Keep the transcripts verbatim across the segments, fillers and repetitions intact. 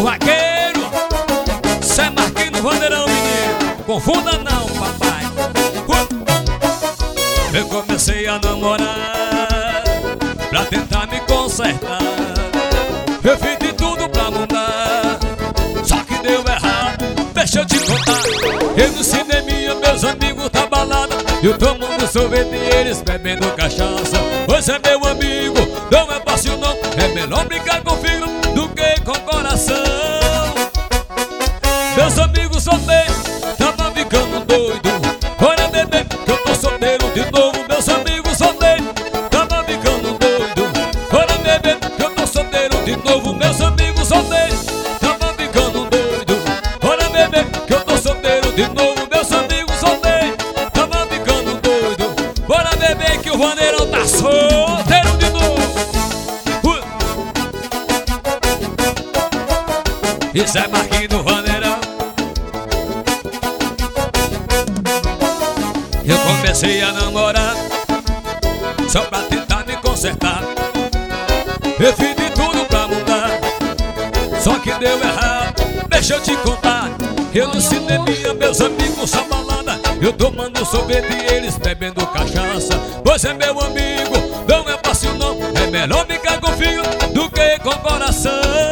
vaqueiro. Cê é Marquinhos Vandeirão, menino. Confunda não, papai. uh. Eu comecei a namorar pra tentar me consertar. Eu fiz de tudo pra mudar, só que deu errado. Deixa eu te contar. Eu no cineminha, meus amigos da balada, eu tomando sorvete e eles bebendo cachaça. Pois é, meu amigo, não é fácil não. É melhor brincar com filho do que com coração. Meus amigos solteiros tava ficando doido. Olha, bebê, que eu tô solteiro de novo. Meus amigos solteiros tava ficando doido. Olha, bebê, que eu tô solteiro de novo. Meus amigos solteiros tava ficando doido. Olha, bebê, que eu tô solteiro de novo. Meus amigos solteiros tava ficando doido. Bora, bebê, que o Vandeirão tá solteiro de novo. uh. Isso é Marquinhos do Vandeirão. Eu comecei a namorar só pra tentar me consertar. Eu fiz de tudo pra mudar, só que deu errado. Deixa eu te contar. Eu no cineminha, meus amigos só balada, eu tomando sorvete e eles bebendo cachaça. Pois é, meu amigo, não é fácil não. É melhor brincar com filho do que com coração.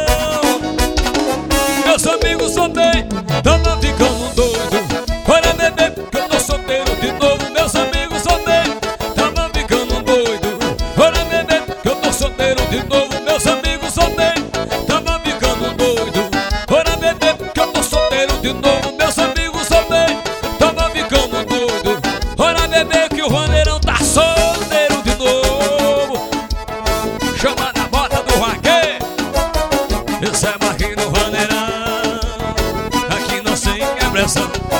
Meus amigos solteiros tava ficando doido. Olha, bebê, que eu tô solteiro de novo. Meus amigos solteiros tava ficando doido. Olha, bebê, que eu tô solteiro de novo. Meus amigos solteiros tava ficando doido. Olha, bebê, que eu tô solteiro de novo. Meus amigos solteiros tava ficando doido. Olha, bebê, que o Vandeirão tá solteiro de novo. Chama na bota do vaqueiro. Isso é Marquinhos do Vandeirão. Aqui não sem pressão.